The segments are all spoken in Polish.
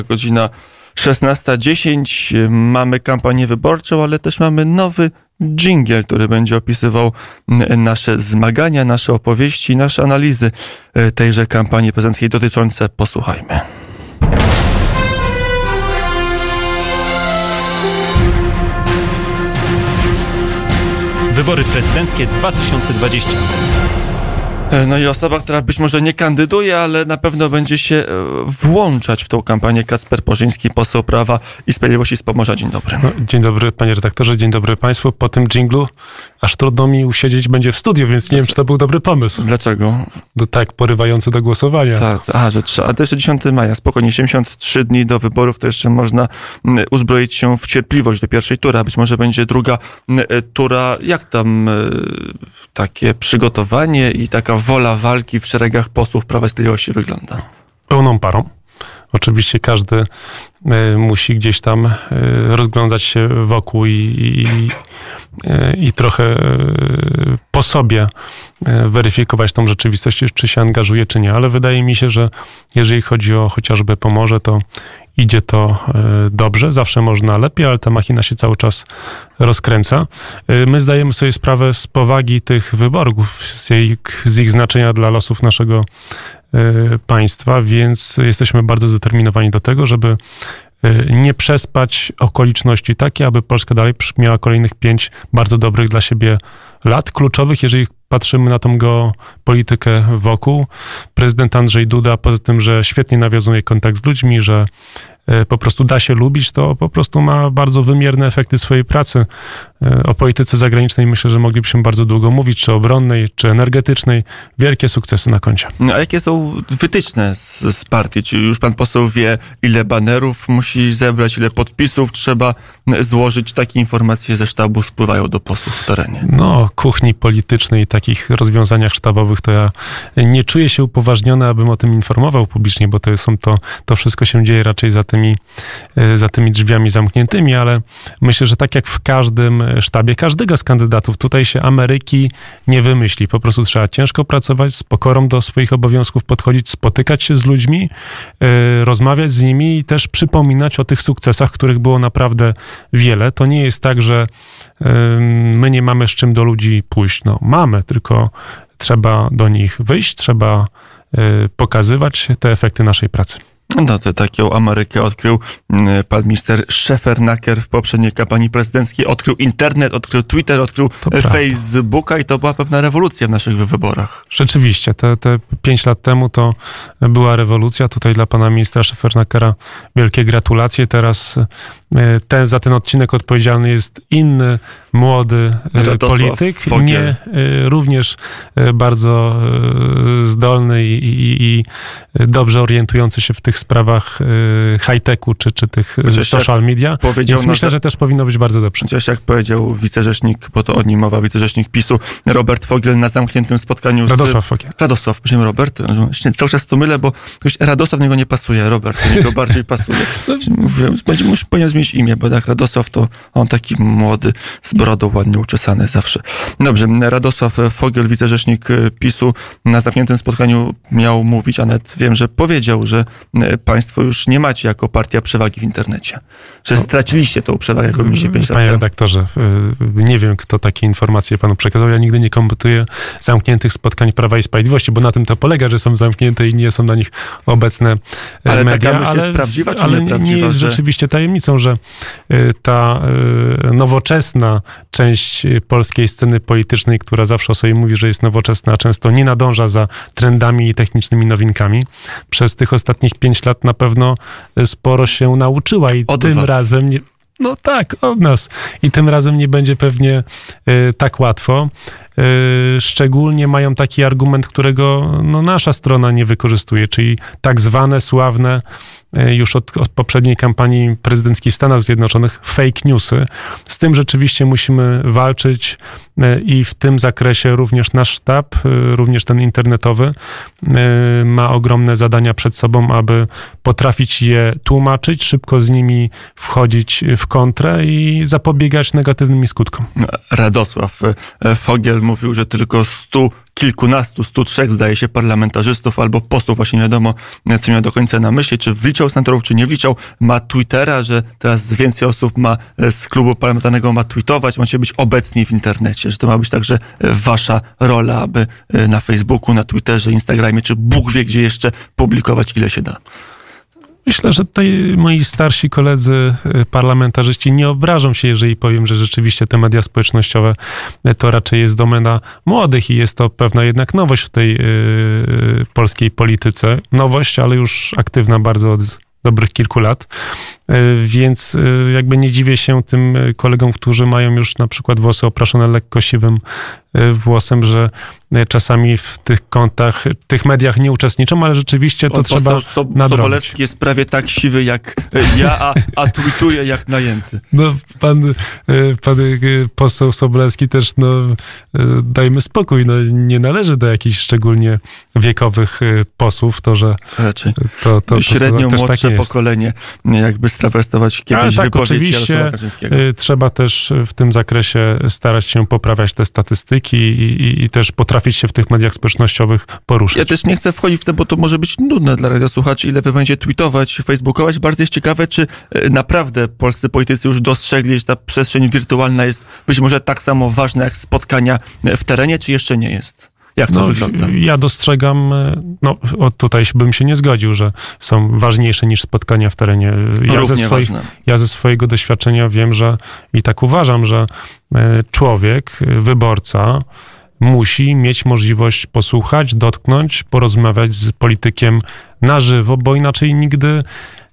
Godzina 16:10. Mamy kampanię wyborczą, ale też mamy nowy dżingiel, który będzie opisywał nasze zmagania, nasze opowieści, nasze analizy tejże kampanii prezydenckiej dotyczące. Posłuchajmy. Wybory prezydenckie 2020. No i osoba, która być może nie kandyduje, ale na pewno będzie się włączać w tą kampanię. Kacper Porzyński, poseł Prawa i Sprawiedliwości z Pomorza. Dzień dobry. No, dzień dobry, panie redaktorze, dzień dobry państwu. Po tym dżinglu aż trudno mi usiedzieć będzie w studiu, więc nie wiem, czy to był dobry pomysł. Dlaczego? No, tak porywający do głosowania. Tak, że trzeba. A to jeszcze 10 maja, spokojnie, 73 dni do wyborów, to jeszcze można uzbroić się w cierpliwość do pierwszej tury, a być może będzie druga tura. Jak tam takie przygotowanie i taka wola walki w szeregach posłów Prawa i Sprawiedliwości wygląda? Pełną parą. Oczywiście każdy musi gdzieś tam rozglądać się wokół i trochę po sobie weryfikować tą rzeczywistość, czy się angażuje, czy nie. Ale wydaje mi się, że jeżeli chodzi o chociażby Pomorze, to idzie to dobrze. Zawsze można lepiej, ale ta machina się cały czas rozkręca. My zdajemy sobie sprawę z powagi tych wyborów, z ich znaczenia dla losów naszego państwa, więc jesteśmy bardzo zdeterminowani do tego, żeby nie przespać okoliczności takie, aby Polska dalej miała kolejnych 5 bardzo dobrych dla siebie lat, kluczowych, jeżeli patrzymy na tą geopolitykę wokół. Prezydent Andrzej Duda, poza tym, że świetnie nawiązuje kontakt z ludźmi, że po prostu da się lubić, to po prostu ma bardzo wymierne efekty swojej pracy. O polityce zagranicznej myślę, że moglibyśmy bardzo długo mówić, czy obronnej, czy energetycznej. Wielkie sukcesy na koncie. A jakie są wytyczne z partii? Czy już pan poseł wie, ile banerów musi zebrać, ile podpisów trzeba złożyć? Takie informacje ze sztabu spływają do posłów w terenie. No, kuchni politycznej i takich rozwiązaniach sztabowych to ja nie czuję się upoważniony, abym o tym informował publicznie, bo to wszystko się dzieje raczej za tymi drzwiami zamkniętymi, ale myślę, że tak jak w każdym sztabie każdego z kandydatów, tutaj się Ameryki nie wymyśli. Po prostu trzeba ciężko pracować, z pokorą do swoich obowiązków podchodzić, spotykać się z ludźmi, rozmawiać z nimi i też przypominać o tych sukcesach, których było naprawdę wiele. To nie jest tak, że my nie mamy z czym do ludzi pójść. No, mamy, tylko trzeba do nich wyjść, trzeba pokazywać te efekty naszej pracy. No to taką Amerykę odkrył pan minister Szefernaker w poprzedniej kampanii prezydenckiej. Odkrył internet, odkrył Twitter, odkrył Facebooka i to była pewna rewolucja w naszych wyborach. Rzeczywiście, te 5 lat temu to była rewolucja. Tutaj dla pana ministra Szefernakera wielkie gratulacje. Teraz za ten odcinek odpowiedzialny jest inny, młody polityk, również bardzo zdolny i dobrze orientujący się w tych sprawach high-techu czy tych social media. Więc myślę, że też powinno być bardzo dobrze. Chociaż jak powiedział wicerzecznik, bo to o nim mowa, wicerzecznik PiS-u, Robert Fogiel na zamkniętym spotkaniu Radosław, myślałem Robert, cały czas to mylę, bo Radosław do niego nie pasuje, Robert do niego bardziej pasuje. Powinien zmienić imię, bo tak Radosław to on taki młody, z brodą ładnie uczesany zawsze. Dobrze, Radosław Fogiel, wicerzecznik PiS-u na zamkniętym spotkaniu miał mówić, a nawet wiem, że powiedział, że państwo już nie macie jako partia przewagi w internecie. Że straciliście tą przewagę, jaką mieliście 5 lat temu. Panie redaktorze, nie wiem, kto takie informacje panu przekazał. Ja nigdy nie komentuję zamkniętych spotkań Prawa i Sprawiedliwości, bo na tym to polega, że są zamknięte i nie są na nich obecne ale media. Taka myśl jest prawdziwa, czy ale nieprawdziwa? Nie jest rzeczywiście tajemnicą, że ta nowoczesna część polskiej sceny politycznej, która zawsze o sobie mówi, że jest nowoczesna, często nie nadąża za trendami i technicznymi nowinkami. Przez tych ostatnich 5 lat na pewno sporo się nauczyła i od tym was. razem no tak, od nas. I tym razem nie będzie pewnie tak łatwo. Szczególnie mają taki argument, którego nasza strona nie wykorzystuje, czyli tak zwane sławne już od poprzedniej kampanii prezydenckiej w Stanach Zjednoczonych fake newsy. Z tym rzeczywiście musimy walczyć i w tym zakresie również nasz sztab, również ten internetowy, ma ogromne zadania przed sobą, aby potrafić je tłumaczyć, szybko z nimi wchodzić w kontrę i zapobiegać negatywnym skutkom. Radosław Fogiel mówił, że tylko 100 kilkunastu, 103 zdaje się parlamentarzystów albo posłów, właśnie nie wiadomo, co miał do końca na myśli, czy wliczał senatorów, czy nie wliczał, ma Twittera, że teraz więcej osób ma z klubu parlamentarnego ma tweetować, macie być obecni w internecie, że to ma być także wasza rola, aby na Facebooku, na Twitterze, Instagramie, czy Bóg wie gdzie jeszcze publikować ile się da. Myślę, że tutaj moi starsi koledzy parlamentarzyści nie obrażą się, jeżeli powiem, że rzeczywiście te media społecznościowe to raczej jest domena młodych i jest to pewna jednak nowość w tej polskiej polityce. Nowość, ale już aktywna bardzo od dobrych kilku lat, więc jakby nie dziwię się tym kolegom, którzy mają już na przykład włosy opraszone lekko siwym włosem, że czasami w tych kątach, w tych mediach nie uczestniczą, ale rzeczywiście to trzeba nadrobić. Sobolewski jest prawie tak siwy jak ja, a tweetuje jak najęty. No, pan poseł Sobolewski też, dajmy spokój, nie należy do jakichś szczególnie wiekowych posłów, to, że raczej. To średnio to młodsze tak pokolenie, jakby strawestować kiedyś wypowiedzi Jarosława Kaczyńskiego. Trzeba też w tym zakresie starać się poprawiać te statystyki i też potrafić się w tych mediach społecznościowych poruszać. Ja też nie chcę wchodzić w to, bo to może być nudne dla radiosłuchaczy, ile wy będziecie tweetować, facebookować. Bardzo jest ciekawe, czy naprawdę polscy politycy już dostrzegli, że ta przestrzeń wirtualna jest być może tak samo ważna jak spotkania w terenie, czy jeszcze nie jest? Jak to wygląda? Ja dostrzegam, tutaj bym się nie zgodził, że są ważniejsze niż spotkania w terenie. Ja ze swojego doświadczenia wiem, że i tak uważam, że człowiek, wyborca musi mieć możliwość posłuchać, dotknąć, porozmawiać z politykiem na żywo, bo inaczej nigdy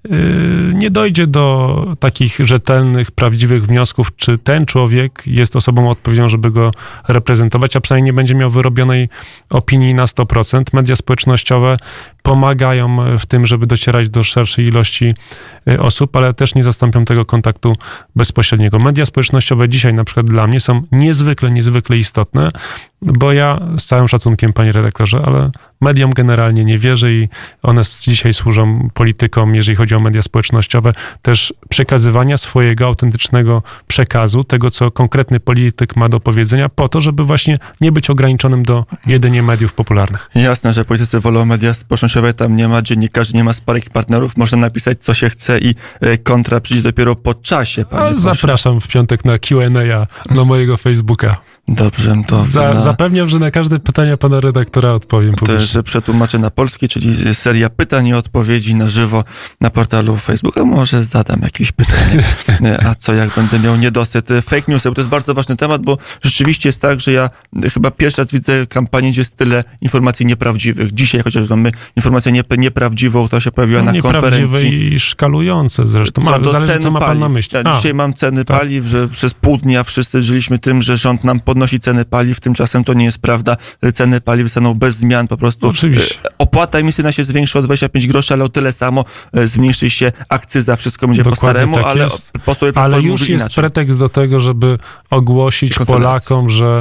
nie dojdzie do takich rzetelnych, prawdziwych wniosków, czy ten człowiek jest osobą odpowiednią, żeby go reprezentować, a przynajmniej nie będzie miał wyrobionej opinii na 100%. Media społecznościowe pomagają w tym, żeby docierać do szerszej ilości osób, ale też nie zastąpią tego kontaktu bezpośredniego. Media społecznościowe dzisiaj na przykład dla mnie są niezwykle istotne, bo ja z całym szacunkiem, panie redaktorze, ale mediom generalnie nie wierzę i one dzisiaj służą politykom, jeżeli chodzi o media społecznościowe, też przekazywania swojego autentycznego przekazu, tego, co konkretny polityk ma do powiedzenia, po to, żeby właśnie nie być ograniczonym do jedynie mediów popularnych. Jasne, że politycy wolą media społecznościowe, tam nie ma dziennikarzy, nie ma sparych partnerów, można napisać, co się chce i kontra przyjść dopiero po czasie, panie Zapraszam w piątek na Q&A na mojego Facebooka. Dobrze, to... Zapewniam, że na każde pytania pana redaktora odpowiem publicznie. To, że przetłumaczę na polski, czyli seria pytań i odpowiedzi na żywo na portalu Facebooka. Może zadam jakieś pytanie. A co, jak będę miał niedosyt fake newsy? Bo to jest bardzo ważny temat, bo rzeczywiście jest tak, że ja chyba pierwszy raz widzę kampanię, gdzie jest tyle informacji nieprawdziwych. Dzisiaj chociaż mamy informację nieprawdziwą, która się pojawiła na konferencji. Nieprawdziwe i szkalujące zresztą. Zależy, co ma pan na myśli. Ja dzisiaj mam ceny paliw, że przez pół dnia wszyscy żyliśmy tym, że rząd nam podnosi ceny paliw, tymczasem to nie jest prawda. Ceny paliw zostaną bez zmian po prostu. Oczywiście. Opłata emisyjna się zwiększy o 25 groszy, ale o tyle samo zmniejszy się akcyza, wszystko będzie po staremu, tak ale już jest inaczej. Pretekst do tego, żeby ogłosić Polakom, że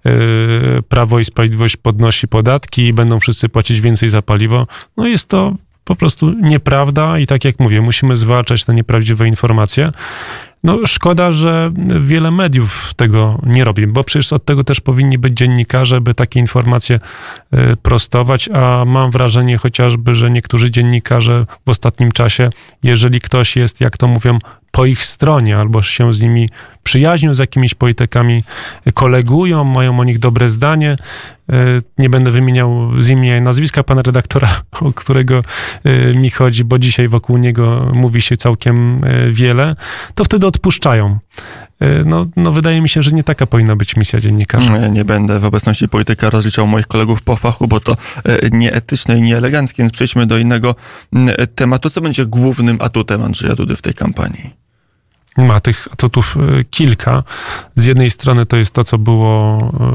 Prawo i Sprawiedliwość podnosi podatki i będą wszyscy płacić więcej za paliwo. Jest to po prostu nieprawda i tak jak mówię, musimy zwalczać te nieprawdziwe informacje. Szkoda, że wiele mediów tego nie robi, bo przecież od tego też powinni być dziennikarze, by takie informacje prostować, a mam wrażenie chociażby, że niektórzy dziennikarze w ostatnim czasie, jeżeli ktoś jest, jak to mówią, po ich stronie, albo się z nimi przyjaźnią, z jakimiś politykami kolegują, mają o nich dobre zdanie. Nie będę wymieniał z imienia i nazwiska pana redaktora, o którego mi chodzi, bo dzisiaj wokół niego mówi się całkiem wiele, to wtedy odpuszczają. Wydaje mi się, że nie taka powinna być misja dziennikarza. Nie będę w obecności polityka rozliczał moich kolegów po fachu, bo to nieetyczne i nieeleganckie, więc przejdźmy do innego tematu. Co będzie głównym atutem Andrzeja Dudy w tej kampanii? Ma tych atutów kilka. Z jednej strony to jest to, co było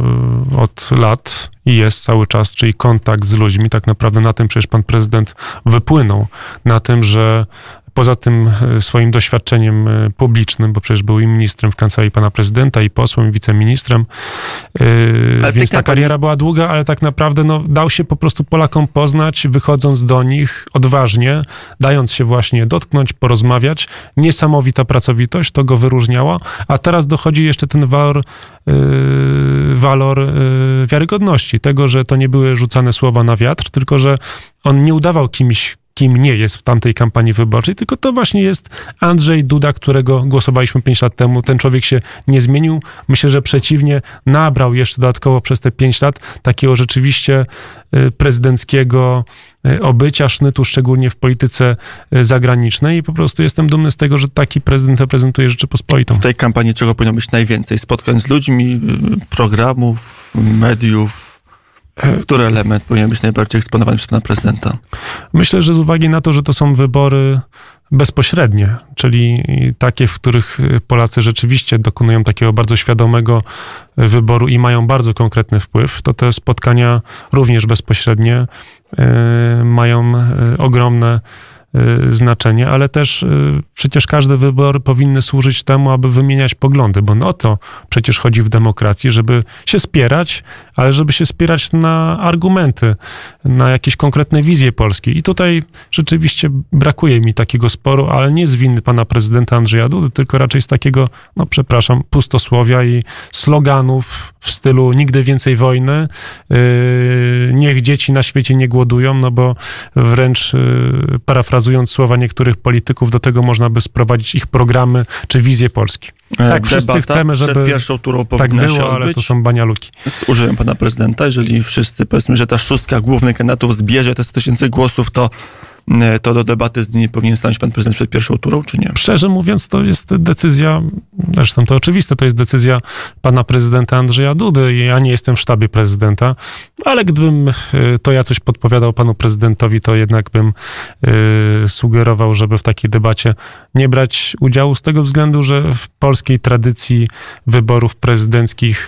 od lat i jest cały czas, czyli kontakt z ludźmi. Tak naprawdę na tym przecież pan prezydent wypłynął. Na tym, że poza tym swoim doświadczeniem publicznym, bo przecież był i ministrem w kancelarii pana prezydenta, i posłem, i wiceministrem, więc ta kariera była długa, ale tak naprawdę dał się po prostu Polakom poznać, wychodząc do nich odważnie, dając się właśnie dotknąć, porozmawiać. Niesamowita pracowitość, to go wyróżniało, a teraz dochodzi jeszcze ten walor wiarygodności, tego, że to nie były rzucane słowa na wiatr, tylko że on nie udawał kimś, kim nie jest w tamtej kampanii wyborczej, tylko to właśnie jest Andrzej Duda, którego głosowaliśmy 5 lat temu. Ten człowiek się nie zmienił. Myślę, że przeciwnie, nabrał jeszcze dodatkowo przez te 5 lat takiego rzeczywiście prezydenckiego obycia, sznytu, szczególnie w polityce zagranicznej i po prostu jestem dumny z tego, że taki prezydent reprezentuje Rzeczypospolitą. W tej kampanii czego powinno być najwięcej? Spotkań z ludźmi, programów, mediów? Który element powinien być najbardziej eksponowany przez pana prezydenta? Myślę, że z uwagi na to, że to są wybory bezpośrednie, czyli takie, w których Polacy rzeczywiście dokonują takiego bardzo świadomego wyboru i mają bardzo konkretny wpływ, to te spotkania również bezpośrednie mają ogromne znaczenie, ale też przecież każdy wybór powinny służyć temu, aby wymieniać poglądy, bo o to przecież chodzi w demokracji, żeby się spierać, ale żeby się spierać na argumenty, na jakieś konkretne wizje Polski. I tutaj rzeczywiście brakuje mi takiego sporu, ale nie z winy pana prezydenta Andrzeja Dudy, tylko raczej z takiego, pustosłowia i sloganów w stylu nigdy więcej wojny, niech dzieci na świecie nie głodują, bo wręcz parafrazując słowa niektórych polityków, do tego można by sprowadzić ich programy czy wizję Polski. Tak, wszyscy chcemy, żeby przed pierwszą turą tak było, ale to są banialuki. Użyłem pana prezydenta, jeżeli wszyscy, powiedzmy, że ta szóstka głównych kandydatów zbierze te 100 000 głosów, to do debaty z nimi powinien stanąć pan prezydent przed pierwszą turą, czy nie? Szczerze mówiąc, to jest decyzja, zresztą to oczywiste, to jest decyzja pana prezydenta Andrzeja Dudy. Ja nie jestem w sztabie prezydenta, ale gdybym to ja coś podpowiadał panu prezydentowi, to jednak bym sugerował, żeby w takiej debacie nie brać udziału z tego względu, że w polskiej tradycji wyborów prezydenckich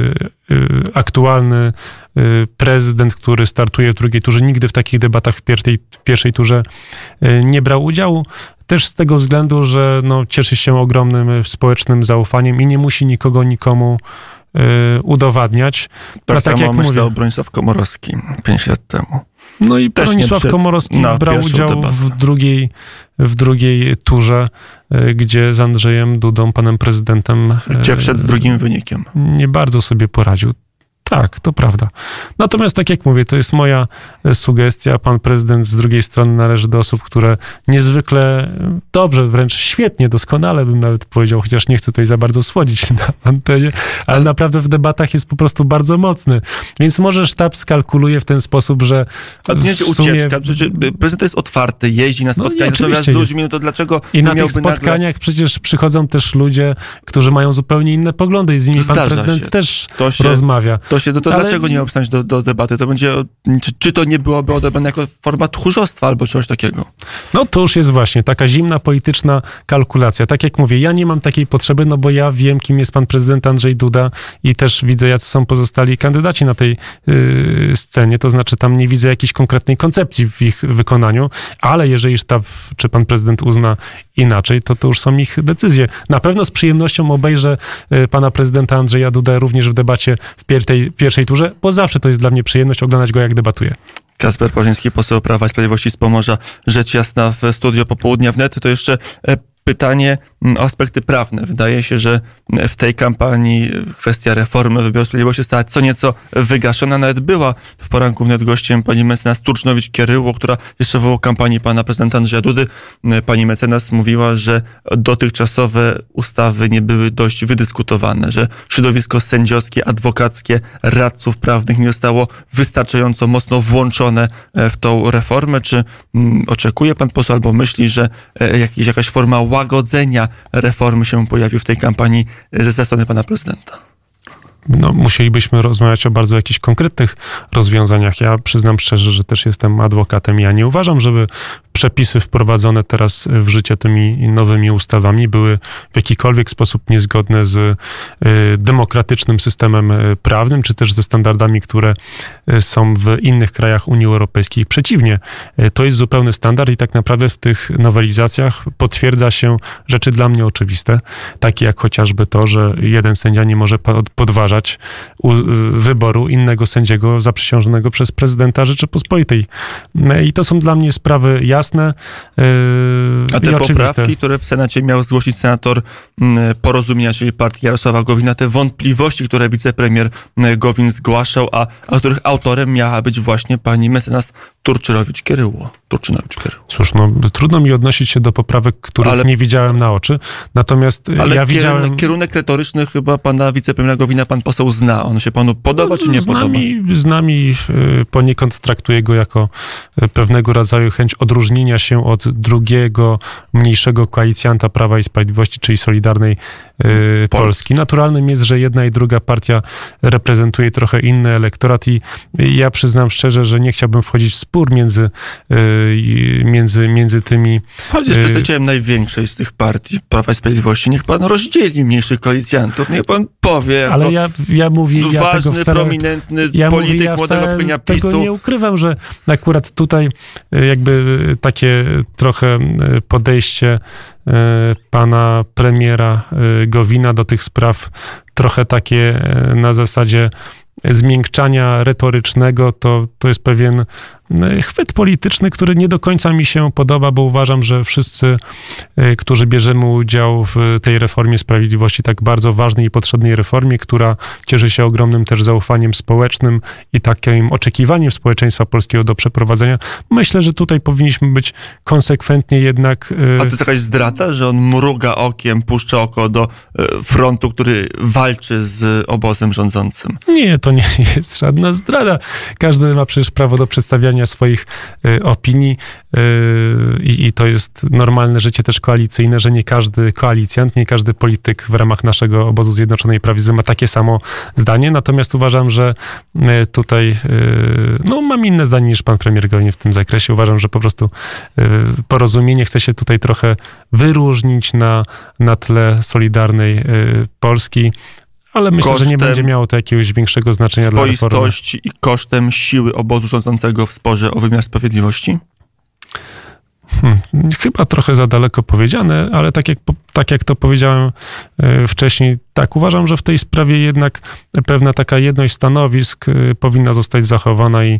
aktualny prezydent, który startuje w drugiej turze, nigdy w takich debatach w pierwszej turze nie brał udziału. Też z tego względu, że cieszy się ogromnym społecznym zaufaniem i nie musi nikomu udowadniać. Tak samo jak myślał Bronisław Komorowski 5 lat temu. I Bronisław Komorowski brał udział w drugiej turze, gdzie z Andrzejem Dudą, panem prezydentem... Gdzie wszedł z drugim wynikiem. Nie bardzo sobie poradził. Tak, to prawda. Natomiast tak jak mówię, to jest moja sugestia. Pan prezydent z drugiej strony należy do osób, które niezwykle dobrze, wręcz świetnie, doskonale bym nawet powiedział, chociaż nie chcę tutaj za bardzo słodzić na antenie, ale naprawdę w debatach jest po prostu bardzo mocny. Więc może sztab skalkuluje w ten sposób, że ucieczka. Prezydent jest otwarty, jeździ na spotkania, rozmawia z ludźmi, to dlaczego i na tych spotkaniach przecież przychodzą też ludzie, którzy mają zupełnie inne poglądy i z nimi pan prezydent też rozmawia. Dlaczego nie obstać do debaty? To będzie, czy to nie byłoby odebrane jako forma tchórzostwa albo czegoś takiego? To już jest właśnie taka zimna polityczna kalkulacja. Tak jak mówię, ja nie mam takiej potrzeby, bo ja wiem, kim jest pan prezydent Andrzej Duda i też widzę, jacy są pozostali kandydaci na tej scenie. To znaczy tam nie widzę jakiejś konkretnej koncepcji w ich wykonaniu, ale jeżeli sztab czy pan prezydent uzna inaczej, to już są ich decyzje. Na pewno z przyjemnością obejrzę pana prezydenta Andrzeja Dudę również w debacie w pierwszej turze, bo zawsze to jest dla mnie przyjemność oglądać go, jak debatuje. Kacper Płażyński, poseł Prawa i Sprawiedliwości z Pomorza, rzecz jasna w studio Popołudnia wnet. To jeszcze pytanie o aspekty prawne. Wydaje się, że w tej kampanii kwestia reformy wymiaru sprawiedliwości została co nieco wygaszona. Nawet była w poranku wnet gościem pani mecenas Turczynowicz-Kieryło, która jeszcze w kampanii pana prezydenta Andrzeja Dudy. Pani mecenas mówiła, że dotychczasowe ustawy nie były dość wydyskutowane, że środowisko sędziowskie, adwokackie, radców prawnych nie zostało wystarczająco mocno włączone w tą reformę. Czy oczekuje pan poseł albo myśli, że jakaś forma łagodzenia reformy się pojawił w tej kampanii ze strony pana prezydenta? musielibyśmy rozmawiać o bardzo jakichś konkretnych rozwiązaniach. Ja przyznam szczerze, że też jestem adwokatem. Ja nie uważam, żeby przepisy wprowadzone teraz w życie tymi nowymi ustawami były w jakikolwiek sposób niezgodne z demokratycznym systemem prawnym, czy też ze standardami, które są w innych krajach Unii Europejskiej. Przeciwnie, to jest zupełny standard i tak naprawdę w tych nowelizacjach potwierdza się rzeczy dla mnie oczywiste, takie jak chociażby to, że jeden sędzia nie może podważać wyboru innego sędziego zaprzysiężonego przez prezydenta Rzeczypospolitej. I to są dla mnie sprawy jasne A te i oczywiste. poprawki, które w Senacie miał zgłosić senator Porozumienia, czyli partii Jarosława Gowina, te wątpliwości, które wicepremier Gowin zgłaszał, a których autorem miała być właśnie pani mecenas Turczynowicz-Kieryło. Cóż, trudno mi odnosić się do poprawek, których nie widziałem na oczy, natomiast ja widziałem... Kierunek retoryczny chyba pana wicepremiera Gowina pan poseł zna. On się panu podoba, czy nie podoba? Z nami poniekąd traktuję go jako pewnego rodzaju chęć odróżnienia się od drugiego, mniejszego koalicjanta Prawa i Sprawiedliwości, czyli Solidarnej Polski. Naturalnym jest, że jedna i druga partia reprezentuje trochę inny elektorat i ja przyznam szczerze, że nie chciałbym wchodzić w spór między tymi... Choć jest przedstawicielem największej z tych partii Prawa i Sprawiedliwości. Niech pan rozdzieli mniejszych koalicjantów, niech pan powie. Ale ja mówię... Ważny, prominentny polityk młodego pokolenia PiS-u. Tego nie ukrywam, że akurat tutaj jakby takie trochę podejście pana premiera Gowina do tych spraw, trochę takie na zasadzie zmiękczania retorycznego, to jest pewien chwyt polityczny, który nie do końca mi się podoba, bo uważam, że wszyscy, którzy bierzemy udział w tej reformie sprawiedliwości, tak bardzo ważnej i potrzebnej reformie, która cieszy się ogromnym też zaufaniem społecznym i takim oczekiwaniem społeczeństwa polskiego do przeprowadzenia, myślę, że tutaj powinniśmy być konsekwentnie jednak... A to jest jakaś zdrada, że on mruga okiem, puszcza oko do frontu, który walczy z obozem rządzącym? Nie, to nie jest żadna zdrada. Każdy ma przecież prawo do przedstawiania swoich opinii i to jest normalne życie też koalicyjne, że nie każdy koalicjant, nie każdy polityk w ramach naszego obozu Zjednoczonej Prawicy ma takie samo zdanie, natomiast uważam, że tutaj mam inne zdanie niż pan premier Gowin w tym zakresie. Uważam, że po prostu Porozumienie chce się tutaj trochę wyróżnić na tle Solidarnej Polski, ale myślę, że nie będzie miało to jakiegoś większego znaczenia dla reformy. Swoistości i kosztem siły obozu rządzącego w sporze o wymiar sprawiedliwości? Chyba trochę za daleko powiedziane, ale tak jak to powiedziałem wcześniej, tak, uważam, że w tej sprawie jednak pewna taka jedność stanowisk powinna zostać zachowana i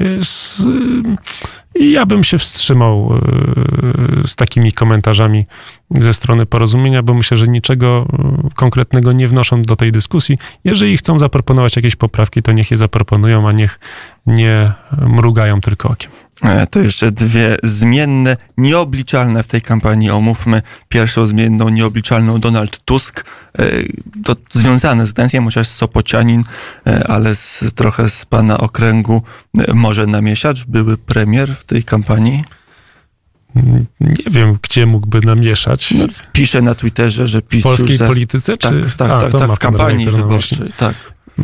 ja bym się wstrzymał z takimi komentarzami ze strony Porozumienia, bo myślę, że niczego konkretnego nie wnoszą do tej dyskusji. Jeżeli chcą zaproponować jakieś poprawki, to niech je zaproponują, a niech nie mrugają tylko okiem. To jeszcze dwie zmienne, nieobliczalne w tej kampanii omówmy. Pierwszą zmienną, nieobliczalną Donald Tusk. To związane z Gdańskiem, chociaż Sopocianin, ale trochę z pana okręgu. Może namieszać były premier w tej kampanii? Nie wiem, gdzie mógłby namieszać. Pisze na Twitterze, że PiS... W polskiej polityce? Tak, w kampanii wyborczej, tak.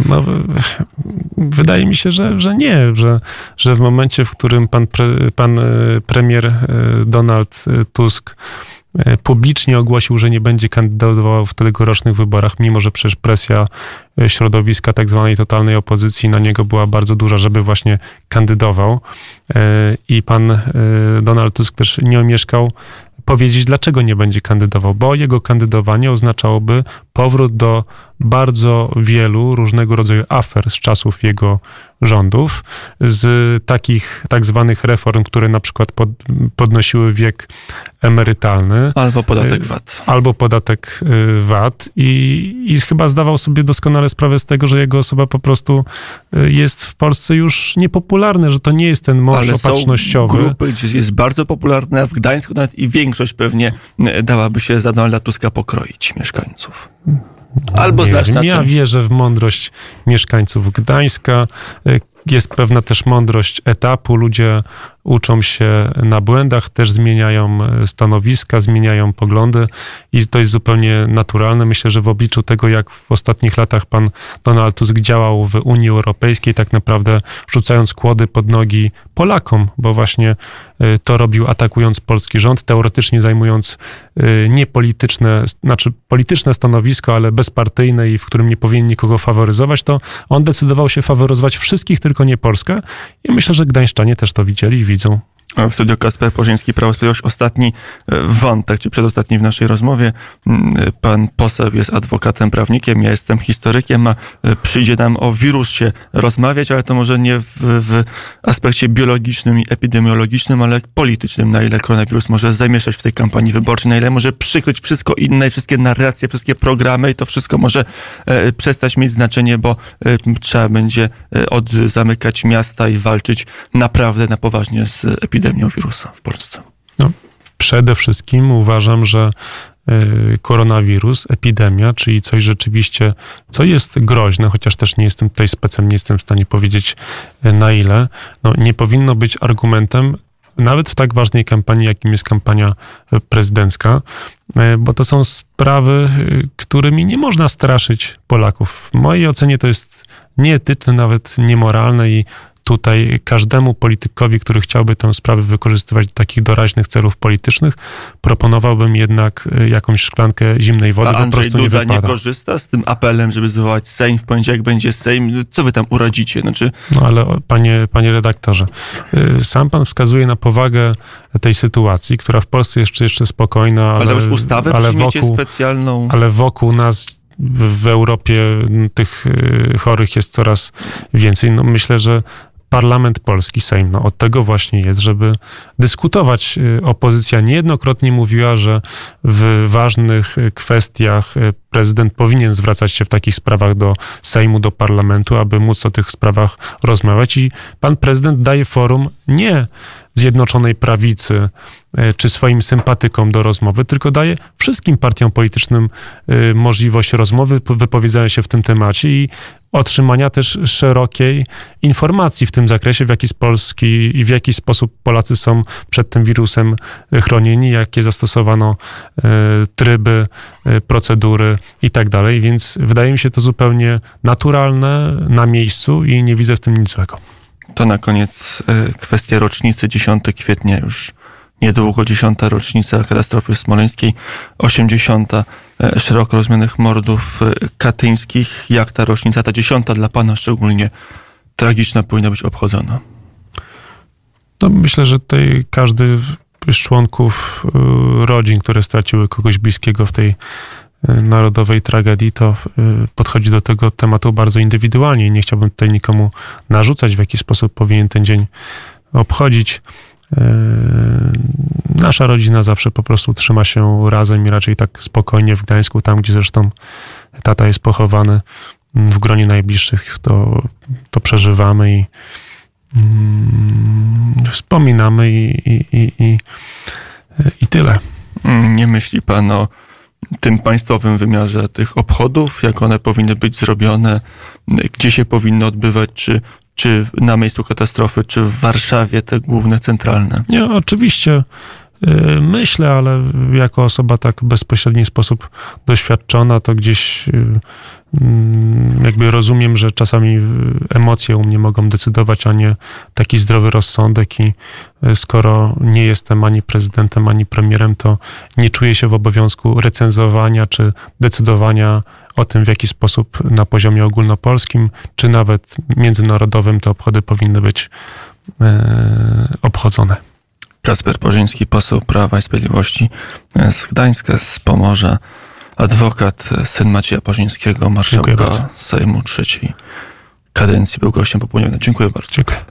Wydaje mi się, że nie, że w momencie, w którym pan premier Donald Tusk publicznie ogłosił, że nie będzie kandydował w tegorocznych wyborach, mimo że przecież presja środowiska tak zwanej totalnej opozycji na niego była bardzo duża, żeby właśnie kandydował. I pan Donald Tusk też nie omieszkał powiedzieć, dlaczego nie będzie kandydował, bo jego kandydowanie oznaczałoby powrót do bardzo wielu różnego rodzaju afer z czasów jego rządów, z takich tak zwanych reform, które na przykład podnosiły wiek emerytalny. Albo podatek VAT. Albo podatek VAT i chyba zdawał sobie doskonale sprawę z tego, że jego osoba po prostu jest w Polsce już niepopularna, że to nie jest ten mąż opatrznościowy. Ale są grupy, gdzie jest bardzo popularna, w Gdańsku nawet i większość pewnie dałaby się za Donalda Tuska pokroić mieszkańców. Albo znaczna część. Ja wierzę w mądrość mieszkańców Gdańska. Jest pewna też mądrość etapu. Ludzie uczą się na błędach, też zmieniają stanowiska, zmieniają poglądy i to jest zupełnie naturalne. Myślę, że w obliczu tego, jak w ostatnich latach pan Donald Tusk działał w Unii Europejskiej, tak naprawdę rzucając kłody pod nogi Polakom, bo właśnie to robił atakując polski rząd, teoretycznie zajmując polityczne stanowisko, ale bezpartyjne i w którym nie powinien nikogo faworyzować, to on decydował się faworyzować wszystkich, tylko nie Polskę i myślę, że gdańszczanie też to widzieli i widzą. W studiu Kacper Porzyński, Prawo i Sprawiedliwość. Ostatni wątek, czy przedostatni w naszej rozmowie. Pan poseł jest adwokatem, prawnikiem, ja jestem historykiem, a przyjdzie nam o wirusie rozmawiać, ale to może nie w aspekcie biologicznym i epidemiologicznym, ale politycznym. Na ile koronawirus może zamieszać w tej kampanii wyborczej, na ile może przykryć wszystko inne, wszystkie narracje, wszystkie programy i to wszystko może przestać mieć znaczenie, bo trzeba będzie zamykać miasta i walczyć naprawdę na poważnie z epidemią wirusa w Polsce. No, przede wszystkim uważam, że koronawirus, epidemia, czyli coś rzeczywiście, co jest groźne, chociaż też nie jestem tutaj specem, nie jestem w stanie powiedzieć na ile, no, nie powinno być argumentem nawet w tak ważnej kampanii, jakim jest kampania prezydencka, bo to są sprawy, którymi nie można straszyć Polaków. W mojej ocenie to jest nieetyczne, nawet niemoralne i tutaj każdemu politykowi, który chciałby tę sprawę wykorzystywać do takich doraźnych celów politycznych, proponowałbym jednak jakąś szklankę zimnej wody, bo po prostu nie wypada. Nie korzysta z tym apelem, żeby zwołać Sejm w poniedziałek, będzie Sejm. Co wy tam uradzicie? No ale panie redaktorze, sam pan wskazuje na powagę tej sytuacji, która w Polsce jeszcze spokojna, ale już ustawę przyjmiecie specjalną. Ale wokół nas w Europie tych chorych jest coraz więcej. No myślę, że Parlament Polski, Sejm, od tego właśnie jest, żeby dyskutować. Opozycja niejednokrotnie mówiła, że w ważnych kwestiach prezydent powinien zwracać się w takich sprawach do Sejmu, do Parlamentu, aby móc o tych sprawach rozmawiać i pan prezydent daje forum nie Zjednoczonej Prawicy czy swoim sympatykom do rozmowy, tylko daje wszystkim partiom politycznym możliwość rozmowy, wypowiedzenia się w tym temacie i otrzymania też szerokiej informacji w tym zakresie, w jaki sposób Polacy są przed tym wirusem chronieni, jakie zastosowano tryby, procedury i tak dalej, więc wydaje mi się to zupełnie naturalne, na miejscu i nie widzę w tym nic złego. To na koniec kwestia rocznicy, 10 kwietnia już niedługo 10. rocznica katastrofy smoleńskiej, 80. szeroko rozumianych mordów katyńskich. Jak ta rocznica, ta 10. dla pana szczególnie tragiczna powinna być obchodzona? No, myślę, że tutaj każdy z członków rodzin, które straciły kogoś bliskiego w tej narodowej tragedii, to podchodzi do tego tematu bardzo indywidualnie. Nie chciałbym tutaj nikomu narzucać, w jaki sposób powinien ten dzień obchodzić. Nasza rodzina zawsze po prostu trzyma się razem i raczej tak spokojnie w Gdańsku, tam gdzie zresztą tata jest pochowany, w gronie najbliższych to przeżywamy i wspominamy i tyle. Nie myśli pan o tym państwowym wymiarze tych obchodów, jak one powinny być zrobione, gdzie się powinny odbywać, czy na miejscu katastrofy, czy w Warszawie, te główne, centralne? Nie, oczywiście myślę, ale jako osoba tak w bezpośredni sposób doświadczona, to gdzieś jakby rozumiem, że czasami emocje u mnie mogą decydować, a nie taki zdrowy rozsądek i skoro nie jestem ani prezydentem, ani premierem, to nie czuję się w obowiązku recenzowania czy decydowania o tym, w jaki sposób na poziomie ogólnopolskim, czy nawet międzynarodowym te obchody powinny być obchodzone. Kacper Porzyński, poseł Prawa i Sprawiedliwości z Gdańska, z Pomorza, adwokat, syn Macieja Porzyńskiego, marszałka Sejmu III kadencji, był gościem popołudniowy. Dziękuję bardzo. Dziękuję.